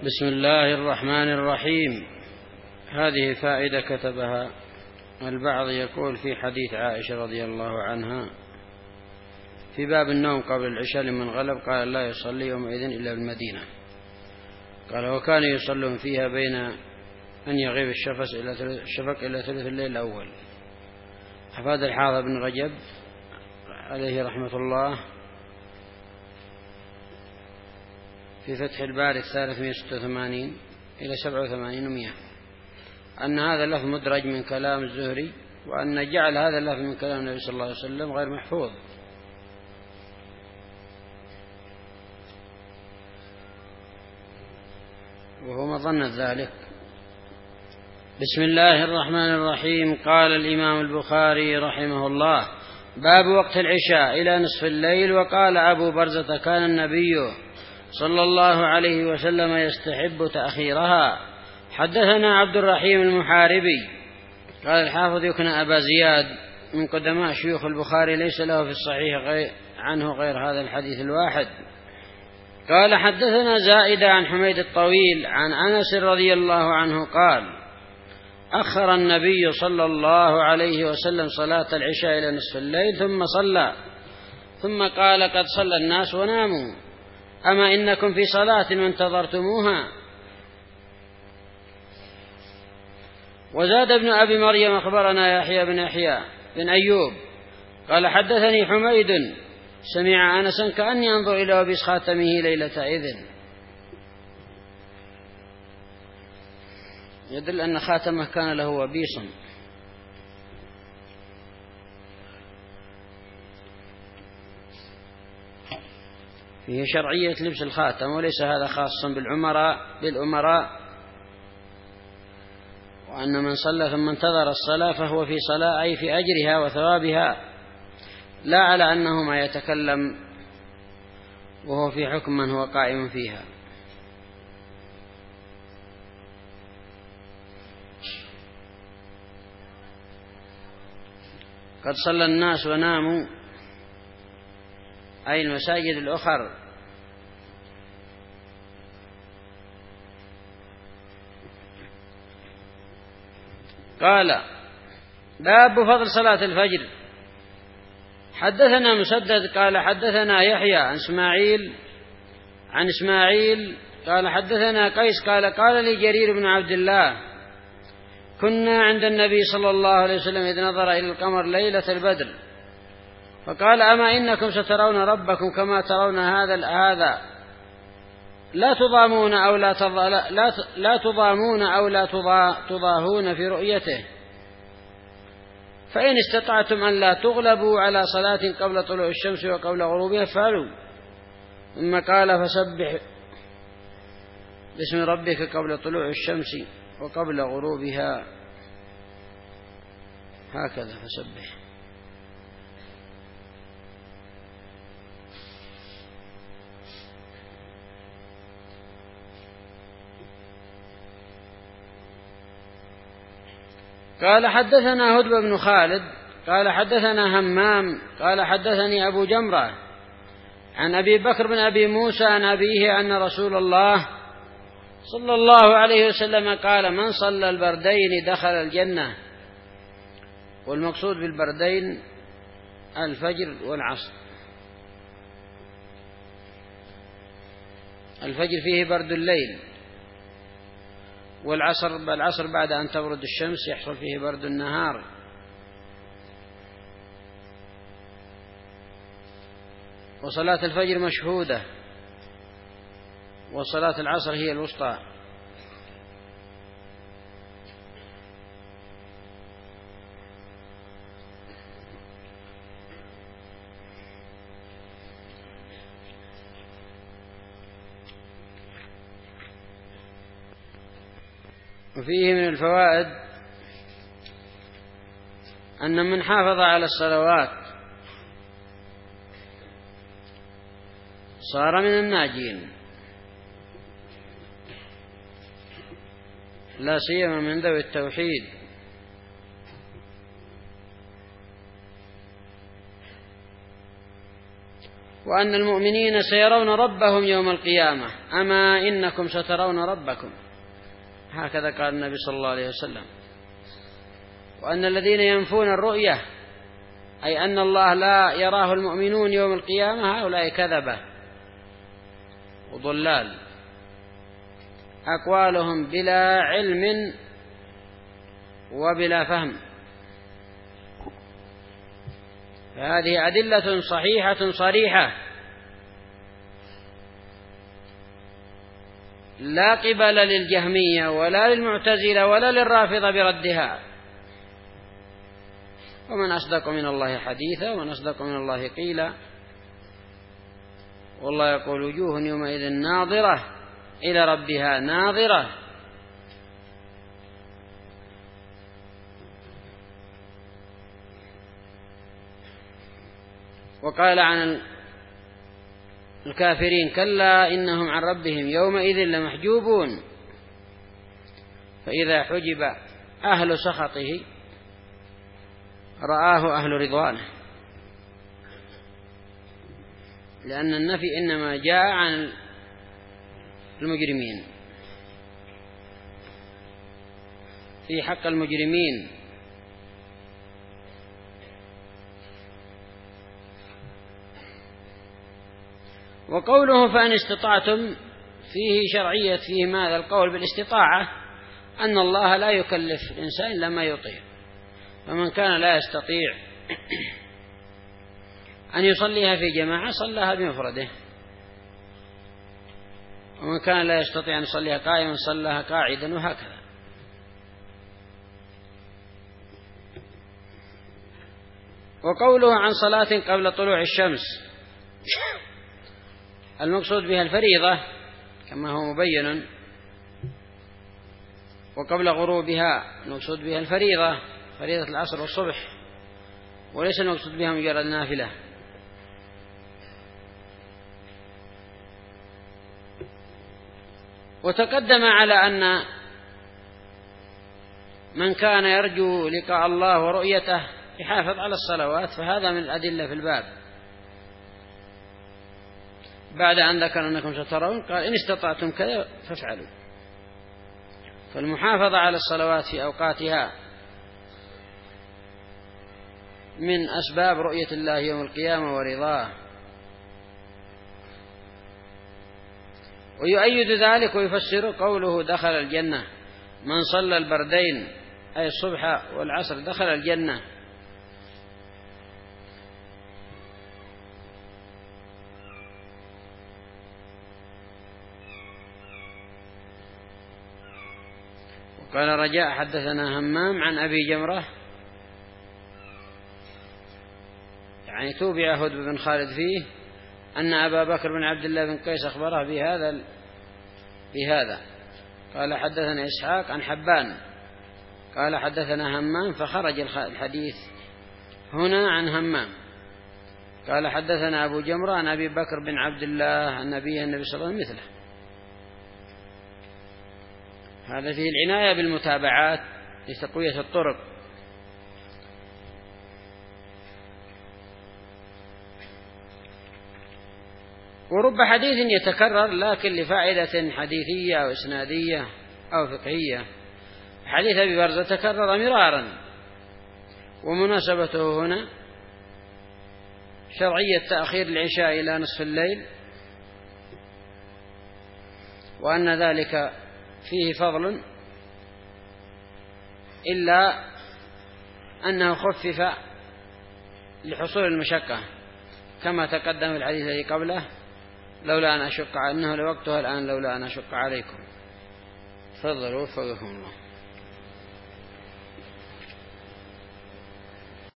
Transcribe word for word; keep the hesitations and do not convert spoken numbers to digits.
بسم الله الرحمن الرحيم. هذه فائدة كتبها البعض، يقول في حديث عائشة رضي الله عنها في باب النوم قبل العشاء لمن غلب، قال لا يصلي يومئذ إلا بالمدينة، قال وكانوا يصلون فيها بين أن يغيب الشفق إلى ثلث الليل الأول. أفاد الحافظ بن رجب عليه رحمة الله في فتح الباري ثلاثمائة وستة وثمانين إلى سبعة وثمانين ومئة أن هذا اللفظ مدرج من كلام الزهري، وأن جعل هذا اللفظ من كلام النبي صلى الله عليه وسلم غير محفوظ. وهو مظنة ذلك. بسم الله الرحمن الرحيم. قال الإمام البخاري رحمه الله: باب وقت العشاء إلى نصف الليل. وقال أبو برزة: كان النبي صلى الله عليه وسلم يستحب تأخيرها. حدثنا عبد الرحيم المحاربي قال الحافظ: يكنى أبا زياد من قدماء شيوخ البخاري، ليس له في الصحيح غير عنه غير هذا الحديث الواحد. قال حدثنا زائدة عن حميد الطويل عن أنس رضي الله عنه قال: أخر النبي صلى الله عليه وسلم صلاة العشاء إلى نصف الليل ثم صلى، ثم قال: قد صلى الناس وناموا، أما إنكم في صلاة وانتظرتموها. وزاد ابن أبي مريم: أخبرنا يحيى بن يحيى بن أيوب قال حدثني حميد سمع أنسا كأني أنظر إلى وبيس خاتمه ليلة إذن. يدل أن خاتمه كان له وبيص. فيه شرعية لبس الخاتم، وليس هذا خاصا بالعمراء بالأمراء، وأن من صلى ثم انتظر الصلاة فهو في صلاة، أي في أجرها وثوابها، لا على أنه ما يتكلم وهو في حكم من هو قائم فيها. قد صلى الناس وناموا، أي المساجد الأخر. قال: باب فضل صلاة الفجر. حدثنا مسدد قال حدثنا يحيى عن إسماعيل عن إسماعيل قال حدثنا قيس قال: قال لي جرير بن عبد الله: كنا عند النبي صلى الله عليه وسلم إذ نظر إلى القمر ليلة البدر، فقال: أما إنكم سترون ربكم كما ترون هذا هذا لا تضامون أو لا لا لا تضامون أو لا تضاهون في رؤيته، فإن استطعتم أن لا تغلبوا على صلاة قبل طلوع الشمس وقبل غروبها فعلوا. ثم قال: فسبح باسم ربك قبل طلوع الشمس وقبل غروبها، هكذا فسبح. قال حدثنا هدب بن خالد قال حدثنا همام قال حدثني أبو جمرة عن أبي بكر بن أبي موسى عن أبيه أن رسول الله صلى الله عليه وسلم قال: من صلى البردين دخل الجنة. والمقصود بالبردين الفجر والعصر. الفجر فيه برد الليل، والعصر العصر بعد أن تبرد الشمس يحصل فيه برد النهار. وصلاة الفجر مشهودة، وصلاة العصر هي الوسطى. وفيه من الفوائد أن من حافظ على الصلوات صار من الناجين، لا سيما من ذوي التوحيد. وأن المؤمنين سيرون ربهم يوم القيامة، أما إنكم سترون ربكم، هكذا قال النبي صلى الله عليه وسلم. وأن الذين ينفون الرؤية، أي أن الله لا يراه المؤمنون يوم القيامة، هؤلاء كذبة وضلال، أقوالهم بلا علم وبلا فهم. فهذه أدلة صحيحة صريحة لا قبل للجهمية ولا للمعتزلة ولا للرافضة بردها. ومن أصدق من الله حديثا ومن أصدق من الله قيلا. والله يقول وجوه يومئذ ناظرة إلى ربها ناظرة. وقال عن الكافرين كلا إنهم عن ربهم يومئذ لمحجوبون، فإذا حجب أهل سخطه رآه أهل رضوانه، لأن النفي إنما جاء عن المجرمين. في حق المجرمين وقوله فإن استطعتم فيه شرعية، فيه ماذا؟ القول بالاستطاعة، أن الله لا يكلف الإنسان إلا ما يطيق، فمن كان لا يستطيع أن يصليها في جماعة صلىها بمفرده، ومن كان لا يستطيع أن يصليها قائما صلىها قاعدا، وهكذا. وقوله عن صلاة قبل طلوع الشمس المقصود بها الفريضة كما هو مبين، وقبل غروبها المقصود بها الفريضة، فريضة العصر والصبح، وليس المقصود بها مجرد نافلة. وتقدم على أن من كان يرجو لقاء الله ورؤيته يحافظ على الصلوات، فهذا من الأدلة في الباب، بعد أن ذكر أنكم سترون قال إن استطعتم كذا فافعلوا. فالمحافظة على الصلوات في أوقاتها من أسباب رؤية الله يوم القيامة ورضاه. ويؤيد ذلك ويفسر قوله دخل الجنة من صلى البردين، أي الصبح والعصر دخل الجنة. قال رجاء حدثنا همام عن أبي جمرة، يعني توبع هدب بن خالد فيه أن أبا بكر بن عبد الله بن قيس أخبره بهذا بهذا قال حدثنا إسحاق عن حبان قال حدثنا همام، فخرج الحديث هنا عن همام. قال حدثنا أبو جمرة عن أبي بكر بن عبد الله عن نبيه النبي صلى الله عليه وسلم مثله. هذا فيه العناية بالمتابعات لتقوية الطرق. ورب حديث يتكرر لكن لفائدة حديثية أو إسنادية أو فقهية. حديث أبي برزة تكرر مرارا، ومناسبته هنا شرعية تأخير العشاء إلى نصف الليل، وأن ذلك فيه فضل، إلا أنه خفف لحصول المشقة كما تقدم في الحديث الذي قبله لولا أن أشق أنه لوقتها الآن لولا أن أشق عليكم. تفضلوا وفقكم الله.